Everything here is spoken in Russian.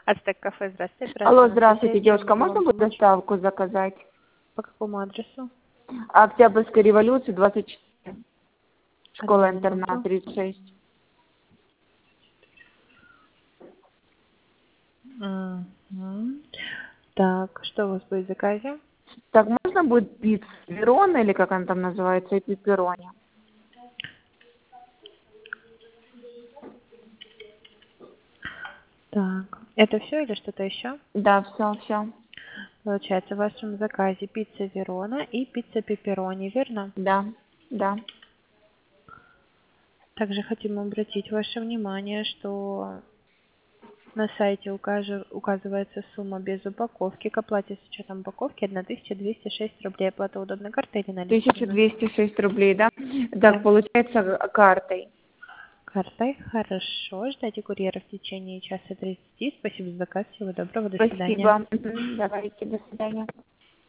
Ацтек кафе, здравствуйте. Алло, Операция здравствуйте, Анастасия, чем девушка, могу можно вам будет помочь? доставку заказать? По какому адресу? Октябрьской революции, 24. Одну Школа-интернат, минуту. 36. Мгм. Так, что у вас будет в заказе? Так, можно будет пиццу Верона, или как она там называется, и пепперони? Так, это все или что-то еще? Да, все. Получается, в вашем заказе пицца Верона и пицца пепперони, верно? Да. Также хотим обратить ваше внимание, что на сайте указывается сумма без упаковки. К оплате с учетом упаковки 1206 рублей. Оплата удобной картой или наличными? 1206 рублей, да? Так, Да. получается, картой. Картой. Хорошо. Ждайте курьера в течение часа 30. Спасибо за заказ. Всего доброго. До свидания. Спасибо. Давайте, до свидания.